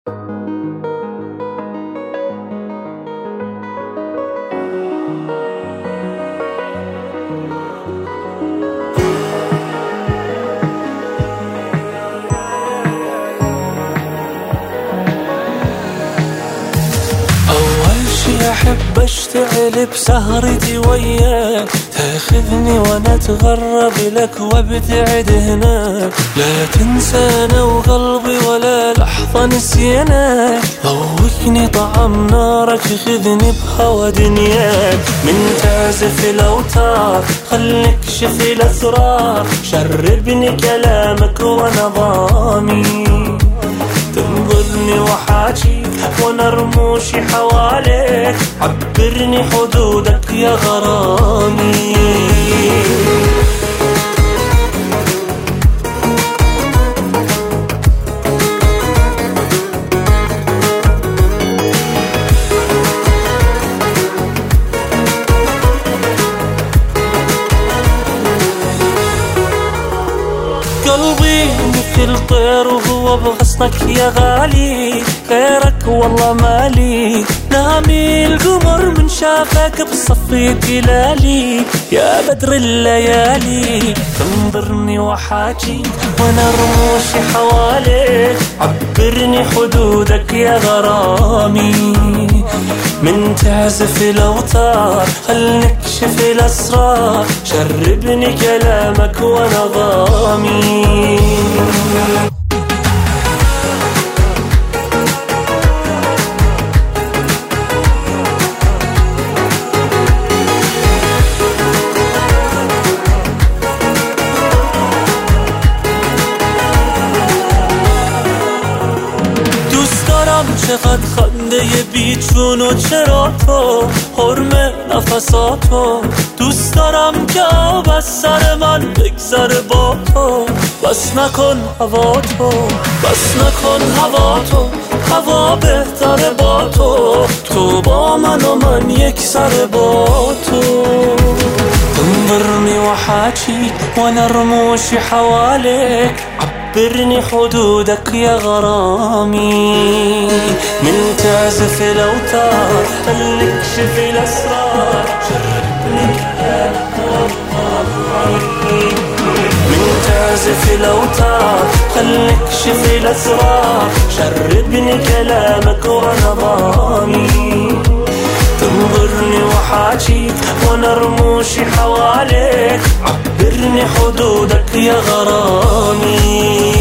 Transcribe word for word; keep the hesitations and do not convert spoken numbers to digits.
أحب أشتغل بسهرتي وياك، تاخذني وأنا أتغرب لك وابتعد هناك. لا تنسانا وقلبي ولا لحظة نسيناك، ذوقني طعم نارك خذني بهوى دنياك. من تعزف الأوتار خليك شف الأسرار، شربني كلامك وأنا ضامي. تنظرني وحاجي وانا رموشي حواليك، عبرني حدودك يا غرامي. قلبي مثل طير وهو بغصنك يا غالي، غيرك والله مالي. نامي القمر من شافك بصفي تلالي، يا بدر الليالي. تنظرني وحاجي وانا رموشي حواليك، عبرني حدودك يا غرامي. من تعزف الأوتار خل نكشف الأسرار، شربني كلامك وانا ضامي. چقدر خنده بیچون و چرا تو حرم نفساتو. دوست دارم که آب از سر من بگذره با تو، بس نکن هوا تو، بس نکن هوا تو. هوا بهتره با تو، تو با من و من یک سر با تو. تنظرني وحاجي وانا رموشي حواليك، عبرني حدودك يا غرامي. من تعزف الأوتار خليك شف الأسرار، شربني كلامك وضامي. من تعزف الأوتار خليك شف الأسرار، شربني كلامك وانا ضامي. تنظرني وحاجي وانا رموشي حواليك، عبرني حدودك يا غرامي.